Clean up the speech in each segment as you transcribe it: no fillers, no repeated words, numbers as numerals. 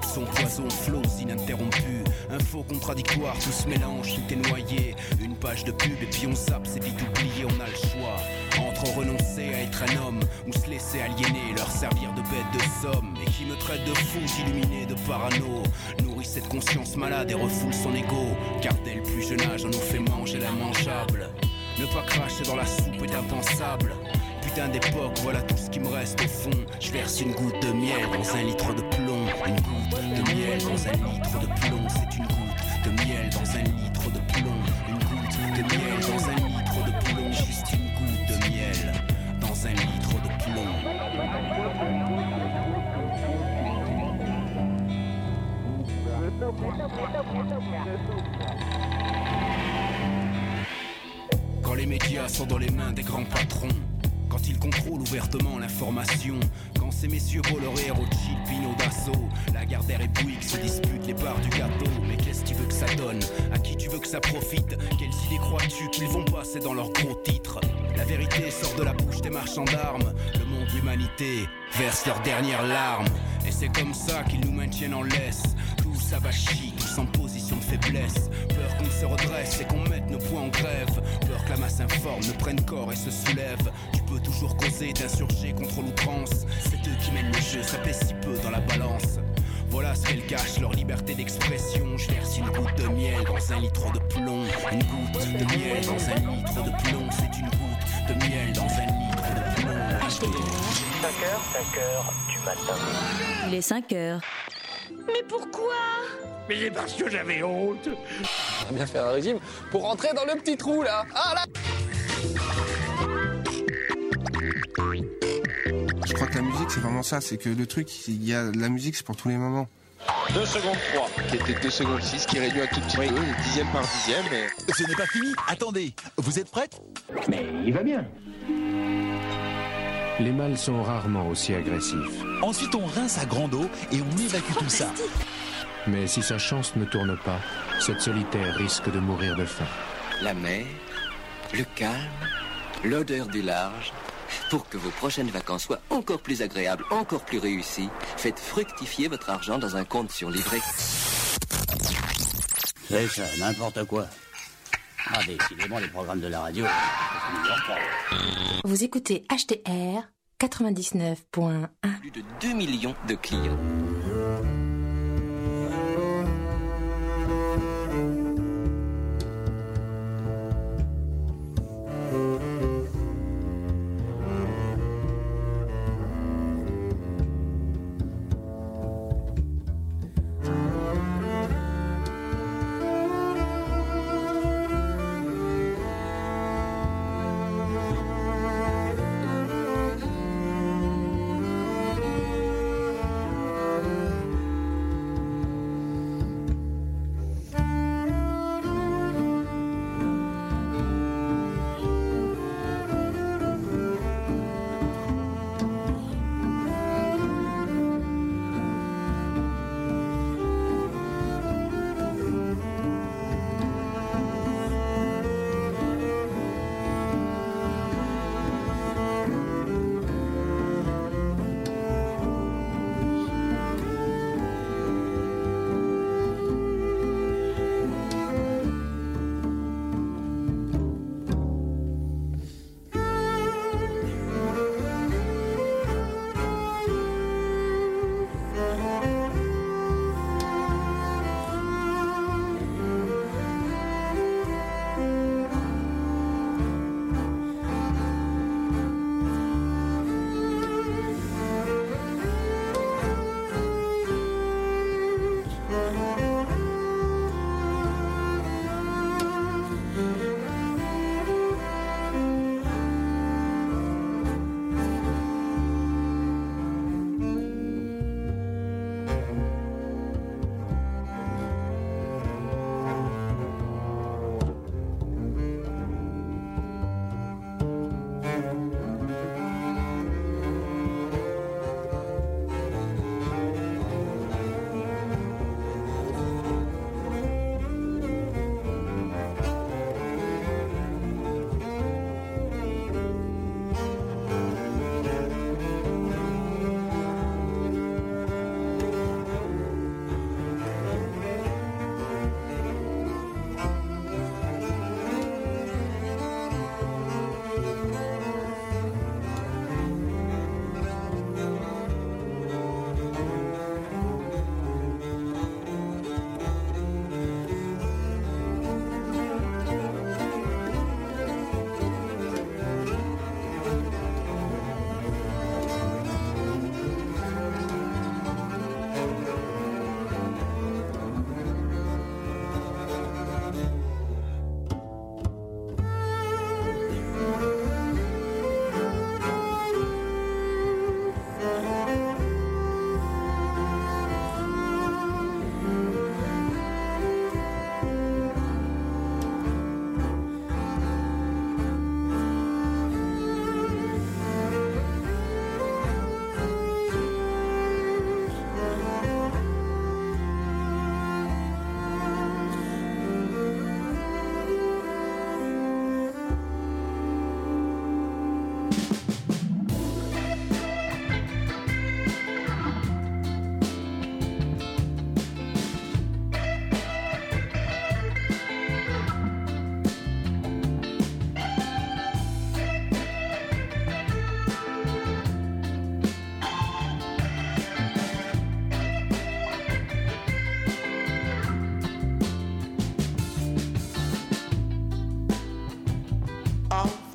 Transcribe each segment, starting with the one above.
son poison flows ininterrompu. Info contradictoire, tout se mélange, tout est noyé. Une page de pub et puis on zappe, c'est vite oublié, on a le choix. Entre renoncer à être un homme ou se laisser aliéner, leur servir de bête de somme. Et qui me traite de fou, illuminé de parano, nourrit cette conscience malade et refoule son ego. Car dès le plus jeune âge on nous fait manger l'immangeable. Ne pas cracher dans la soupe est impensable. Putain d'époque, voilà tout ce qui me reste au fond. Je verse une goutte de miel dans un litre de plomb. Une goutte de miel dans un litre de plomb. C'est une goutte de miel dans un litre de plomb. Une goutte de miel dans un litre de plomb. Juste une goutte de miel dans un litre de plomb. Quand les médias sont dans les mains des grands patrons, quand ils contrôlent ouvertement l'information, quand ces messieurs Bolloré, Rothschild, Pinot d'Assaut, Lagardère et Bouygues se disputent les parts du gâteau. Mais qu'est-ce que tu veux que ça donne? À qui tu veux que ça profite? Quelles idées crois-tu qu'ils vont passer dans leurs gros titres? La vérité sort de la bouche des marchands d'armes. Le monde, l'humanité, verse leurs dernières larmes. Et c'est comme ça qu'ils nous maintiennent en laisse. Tous avachis, tous en position de faiblesse. Peur qu'on se redresse et qu'on mette nos poings en grève. Peur que la masse informe ne prenne corps et se soulève. Tu peux toujours causer, t'insurger contre l'outrance. C'est eux qui mènent le jeu, ça pèse si peu dans la balance. Voilà ce qu'elles cachent, leur liberté d'expression. Je verse une goutte de miel dans un litre de plomb. Une goutte de miel dans un litre de plomb. C'est une goutte de miel dans un litre de plomb. 5h du matin. Il est 5h. Mais pourquoi? Mais c'est parce que j'avais honte. On va bien faire un régime pour rentrer dans le petit trou là. Ah là! Je crois que la musique c'est vraiment ça, c'est que le truc, il y a la musique c'est pour tous les moments. 2 secondes 3. Qui était 2 secondes 6, qui réduit un tout petit peu, dixième par dixième. Et... Ce n'est pas fini. Attendez, vous êtes prête? Mais il va bien. Les mâles sont rarement aussi agressifs. Ensuite, on rince à grande eau et on évacue tout ça. Mais si sa chance ne tourne pas, cette solitaire risque de mourir de faim. La mer, le calme, l'odeur du large. Pour que vos prochaines vacances soient encore plus agréables, encore plus réussies, faites fructifier votre argent dans un compte sur livret. C'est ça, n'importe quoi. Ah, décidément, les programmes de la radio, ça ne dure pas. Vous écoutez HTR 99.1. Plus de 2 millions de clients.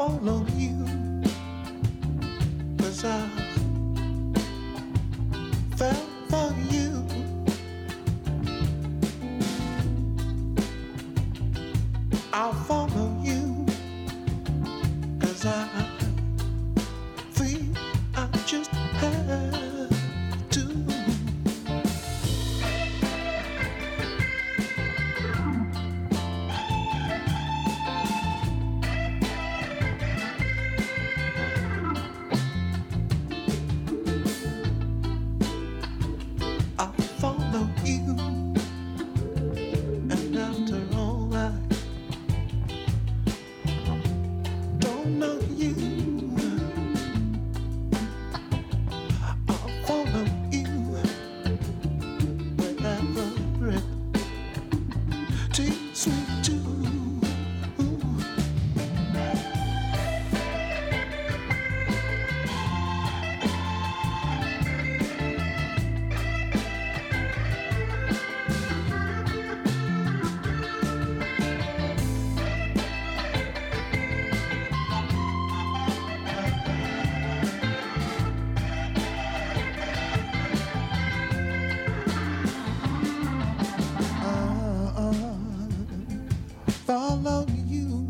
follow you, 'cause I fell for you. I'll follow you, 'cause I feel I just have to. I'll follow you, and after all I don't know you, I'll follow you wherever it takes me to. Follow you,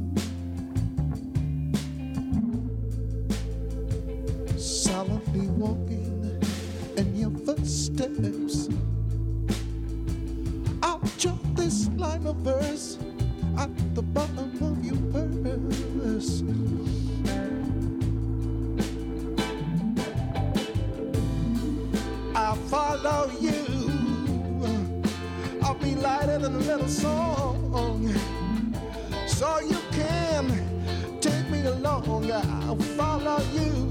silently walking in your footsteps. I'll jot this line of verse at the bottom of your purse. I'll follow you, I'll be lighter than a little song, so you can take me along. I'll follow you.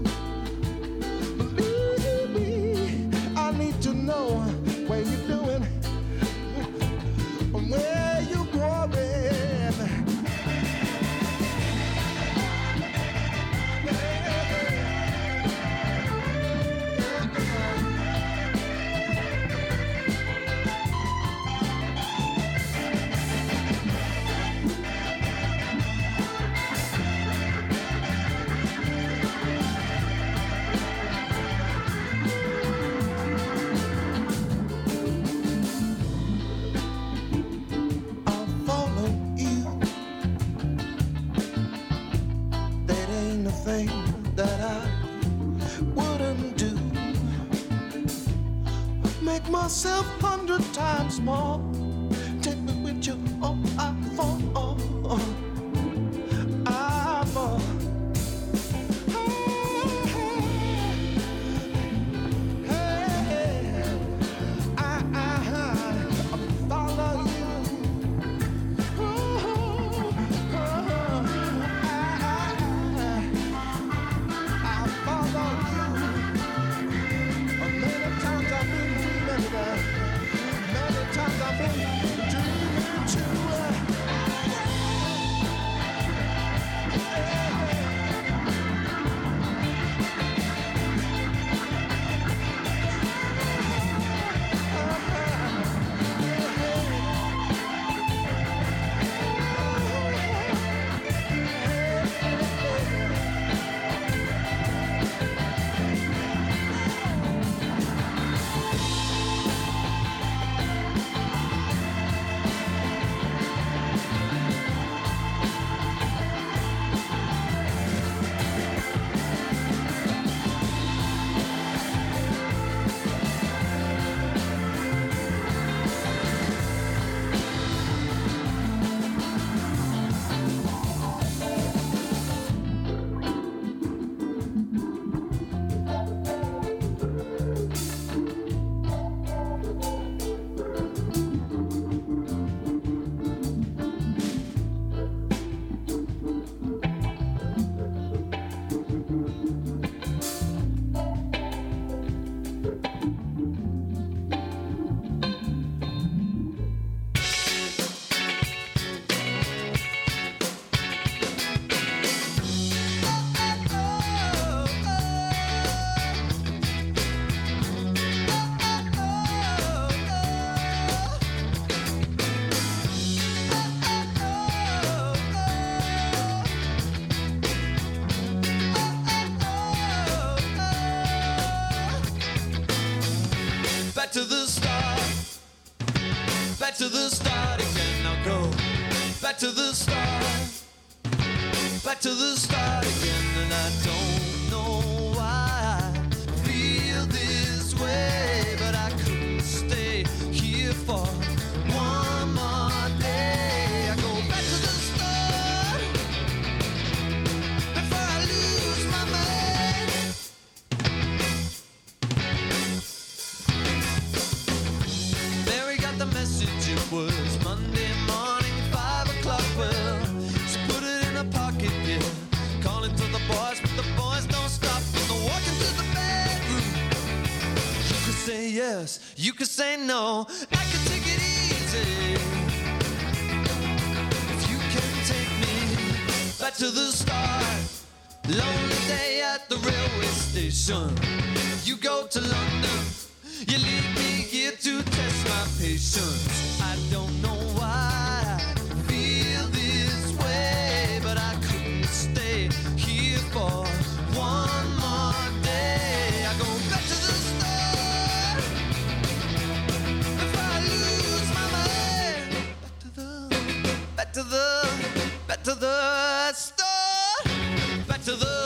Believe me, I need to know where you're doing, where you're going. I'll follow you. There ain't a thing that I wouldn't do. Make myself 100 times more. Take me with you. Oh, I'm for. Many times I've been back to the start again. Now go back to the start, back to the start again. And I don't know why I feel this way, but I couldn't stay here for one more day. I go back to the start before I lose my mind. There we got the message. It was Monday morning, 5 o'clock. Well, she put it in her pocket, yeah. Calling to the boys, but the boys don't stop. When they're walking to the bedroom, you could say yes, you could say no. I could take it easy if you can take me back to the start. Lonely day at the railway station. You go to London, you leave me here to test my patience. I don't know why I feel this way, but I couldn't stay here for one more day. I go back to the start before I lose my mind. Back to the start. Back to the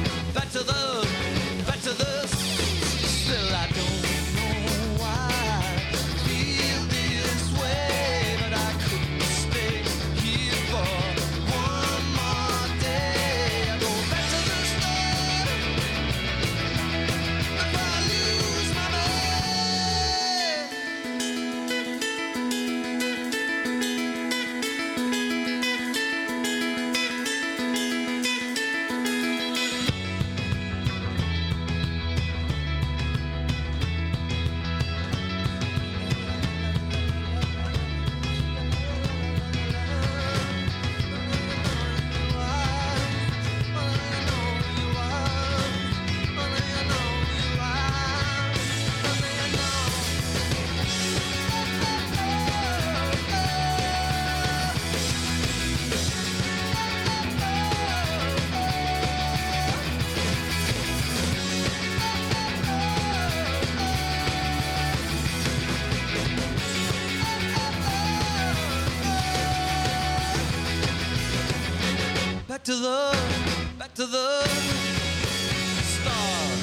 still I don't know why I feel this way, but I couldn't stay here for one more day. I go back to the start before I lose my back to the start.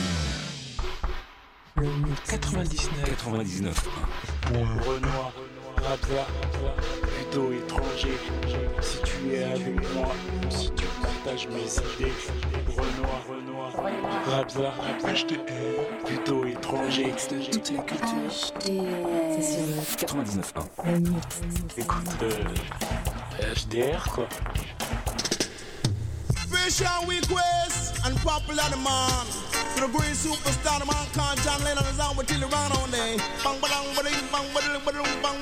99. Renoir, Radza, plutôt étranger. Si tu es avec moi, si tu partages mes idées. Renoir, Radza, HDR, plutôt étranger. Toute la culture. C'est sur 99.1. Écoute, HDR quoi. Special request and popular demand to the great superstar, the man called John Lennon is out with around all day. Bang bang bang bang bang bang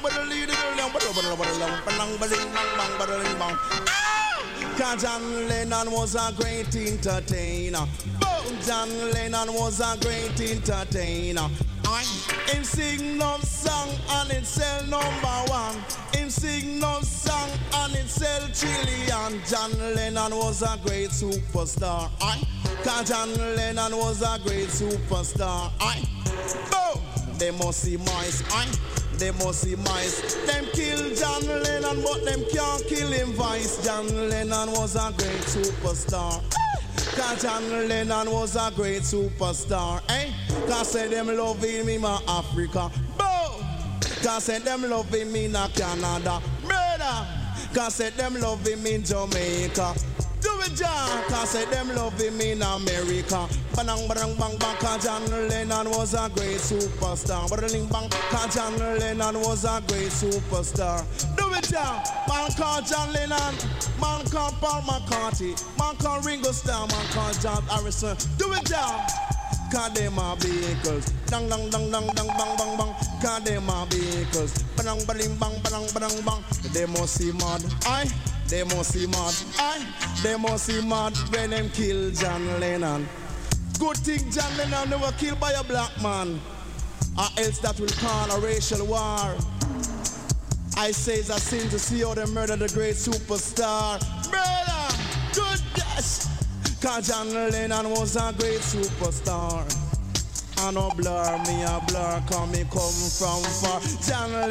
bang bang. Cause John Lennon was a great entertainer. John Lennon was a great entertainer. Him sing love song and it sell #1. Him sing love song and it sell trillion. John Lennon was a great superstar. Cause John Lennon was a great superstar. They must see mice. They must see mice. Them kill John Lennon, but them can't kill him vice. John Lennon was a great superstar. Cause John Lennon was a great superstar. Cause say them loving me in Africa. Cause say them loving me in Canada. Murder. Cause say them loving me in Jamaica. Do it, John. Cause say them loving me in America. Bang bang bang bang. Cause John Lennon was a great superstar. Bang bang. Cause John Lennon was a great superstar. Do it, John. Man called John Lennon. Man called Paul McCartney. Man called Ringo Starr. Man called John Harrison. Do it, John. Cause them are vehicles. Dang dang dang dang dang bang bang bang. Cause them are vehicles. Bang bang bang bang bang bang. They must see mad. They must see mad. They must see mad when them kill John Lennon. Good thing John Lennon never killed by a black man, or else that will cause a racial war. I say it's a sin to see how they murder the great superstar. Murder! Goodness! Cause John Lennon was a great superstar. I no blur, me a blur, cause me come from far. John Lennon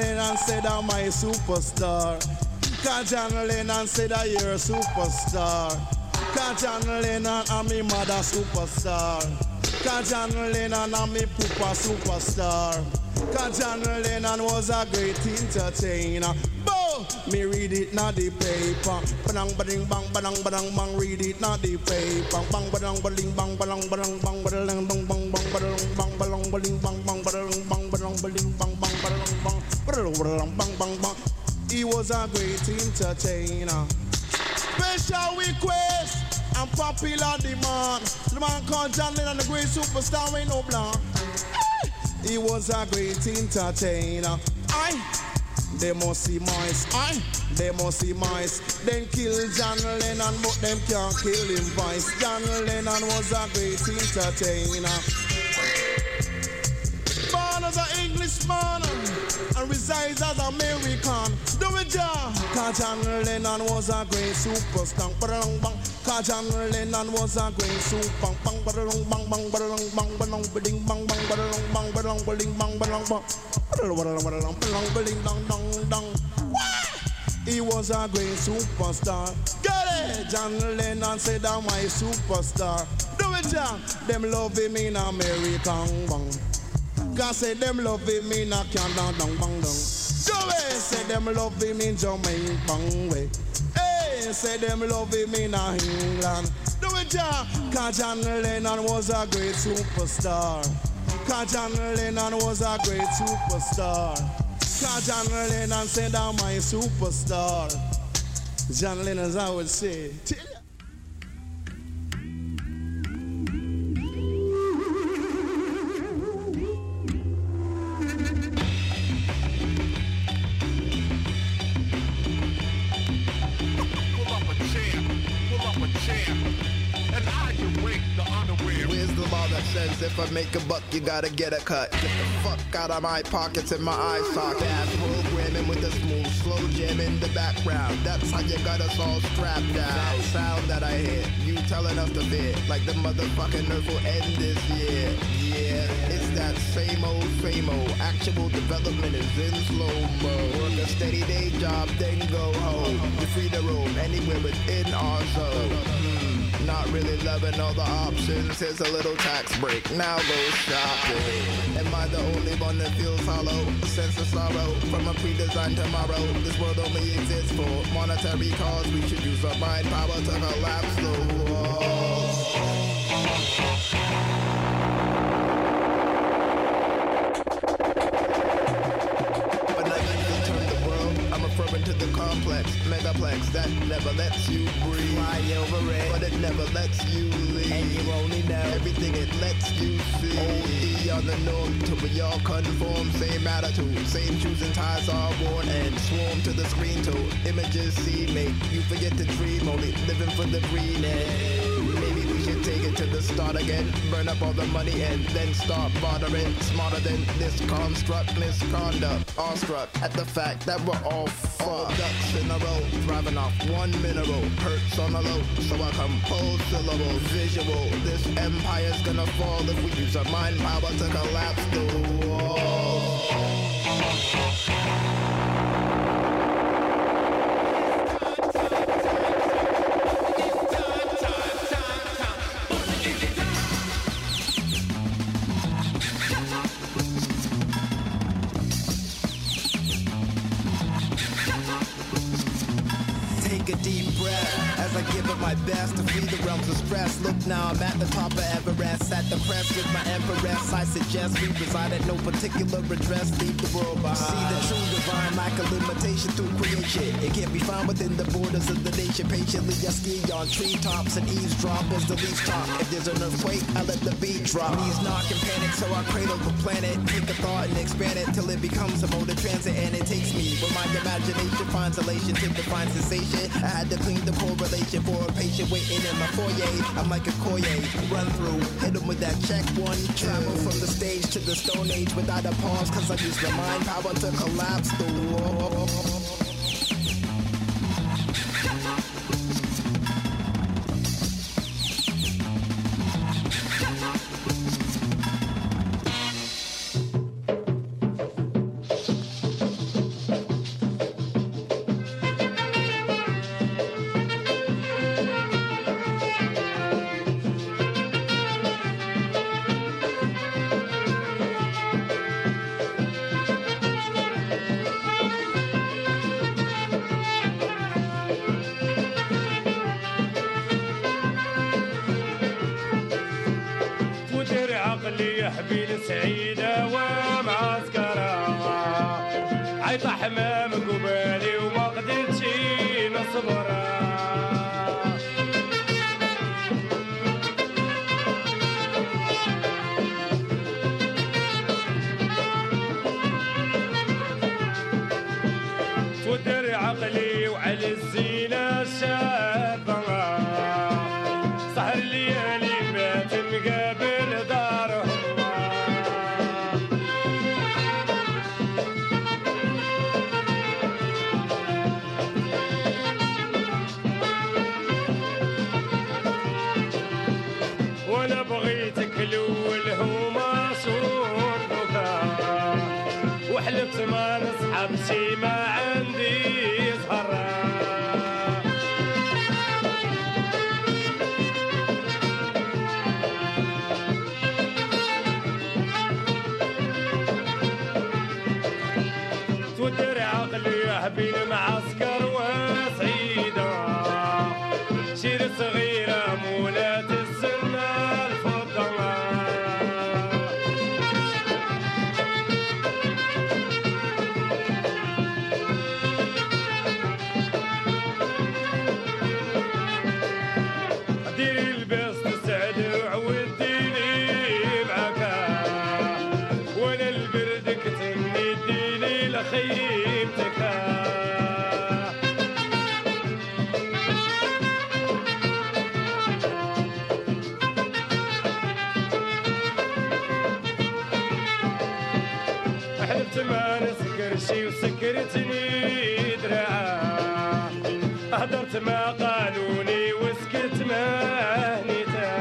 said I'm my superstar. Cause John Lennon said that you're a superstar. Cause John Lennon and me mother superstar. Cause John Lennon and me papa superstar. Cause John Lennon was a great entertainer. Boom! Me read it not the paper. Badang bading bang badang badang bang. Read it not the paper. Bang badang bading bang badang badang bang badang bang bang bang badang bang badang bading bang bang badang bang badang bading bang bang badang bang badang bang bang bang. He was a great entertainer. Special request and popular demand. The man called John Lennon, the great superstar, ain't no blanc. He was a great entertainer. They must see mice. They must see mice. Then kill John Lennon, but them can't kill him vice. John Lennon was a great entertainer. Born as an Englishman and resides as American. Do it, John. Cause John Lennon was a great superstar. Cause John Lennon was a great super. Bang bang bang bang bang bang bang bang bang bang bang bang bang bang bang. He was a great superstar. Get it? John Lennon said I'm my superstar. Do it, John. Them love him in American bang. Cause say them love him in a Canada bang bang. Do it? Say them love him in Jamaica bang way. Hey, say them love him in England. Do it, John. Cause John Lennon was a great superstar. Cause John Lennon was a great superstar. Cause John Lennon said I'm my superstar. John Lennon, as I would say. If I make a buck, you gotta get a cut. Get the fuck out of my pockets and my eyes socket. Ass programming with a smooth, slow jam in the background. That's how you got us all strapped down. That sound that I hear, you telling us to veer. Like the motherfucking earth will end this year. Yeah, it's that same old. Actual development is in slow-mo. Work a steady day job, then go home. You're free to roam anywhere within our zone. Not really loving all the options. Here's a little tax break. Now go shopping. Am I the only one that feels hollow? A sense of sorrow from a pre-designed tomorrow. This world only exists for monetary cause. We should use our mind power to collapse the walls. To the complex, megaplex that never lets you breathe. Fly over it, but it never lets you leave. And you only know everything it lets you see. OD on the norm till we all conform. Same attitude, same shoes and ties are worn. And swarm to the screen till images see. Make you forget to dream, only living for the green end. Maybe we should take it to the start again. Burn up all the money and then start bartering. Smarter than this construct, misconduct. Awestruck at the fact that we're all all ducks in a row, thriving off one mineral. Hurts on the low, so I compose syllables. Visual, this empire's gonna fall if we use our mind power to collapse the walls. I give it my best to free the realms of stress. Look now, I'm at the top of Everest. At the press with my empress, I suggest we reside at no particular address. Leave the world behind. See the true divine lack of limitation through creation. It can't be found within the borders of the nation. Patiently I ski on treetops and eavesdrop as the leaves top. If there's an earthquake, I let the beat drop. Knees knock and panic, so I cradle the planet. Take a thought and expand it till it becomes a mode of transit. And it takes me where my imagination finds elation to define sensation. I had to clean the correlation for a patient waiting in my foyer. I'm like a Koye, run through, hit him with that check 1, 2. Travel from the stage to the stone age without a pause, cause I use the mind power to collapse the wall. حبيل سعيدة ومعسكرة عيط حمام قبالي وما قدرتش نصبر تودر عقلي وعلى الزينة شابة سهر الليالي بات مقابل دارهم وانا بغيتك الاول هما صوتك وحلفت ما نصحب شي ما عندي زهرة تودر عقلي بين معسكر وسعيدة شير صغيرة مولات السنة الفضلة ديري البس تسعد وعوديني معاك وانا البرد كتمني ديني لخيمتك حلفت ما نسكر شي وسكرتني دراعة هدرت ما قالوني وسكت ما هنيتا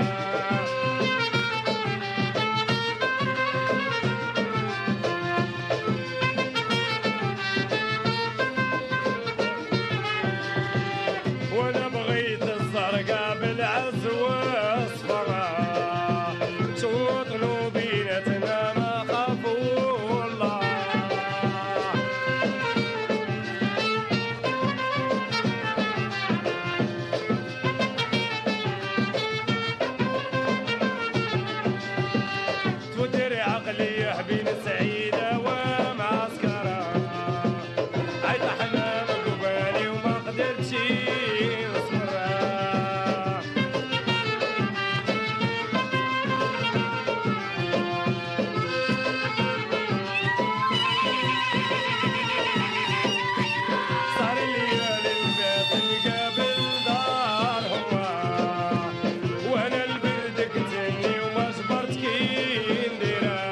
وانا بغيت الزرقاء بالعز واصفرا توطنوا بينتنا ما خافوا الله تودر عقلي بين سعيدة ومعسكرة عيط حمام قبالي وما قدرتش نصبر صار الليالي البيت مقابل دارهم وانا البرد قتلني وما صبرت كي نديرها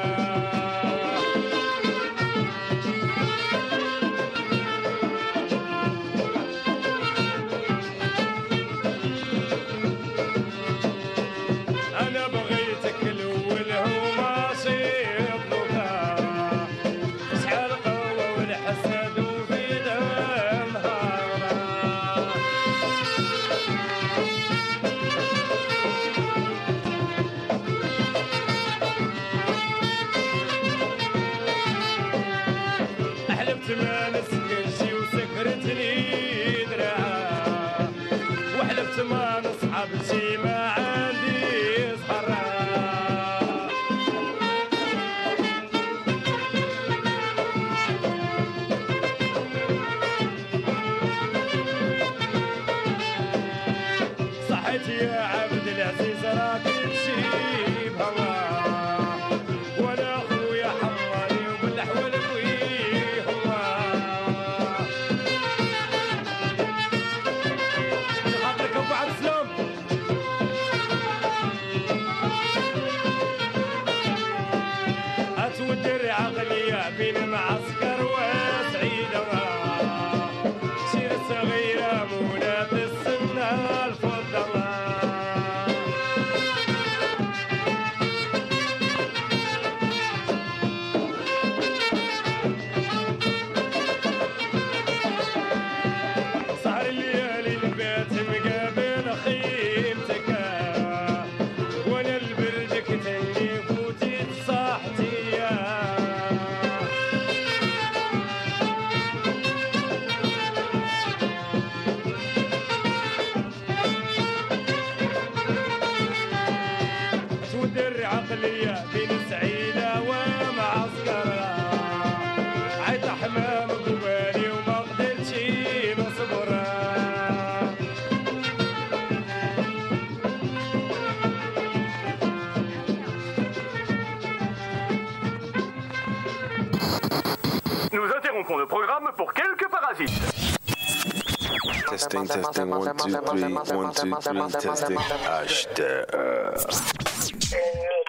انا بغيتك الاول هما صيبنوك شحال قوة والحسد وفي دمها حلفت ما نسكنش وسكرتني دراعة وحلفت ما نصحب شي ما عندي زهرة صحيت يا عبد العزيز راك تشيب هوا وانا اخويا حماني وبالحول فيه هوا خاطرك ابو عبد السلام لقيت حمام قبالي وما قدرتش نصبر. Nous interrompons le programme pour quelques parasites. Testing, 1, 2, 3, 1, 2, 3, testing.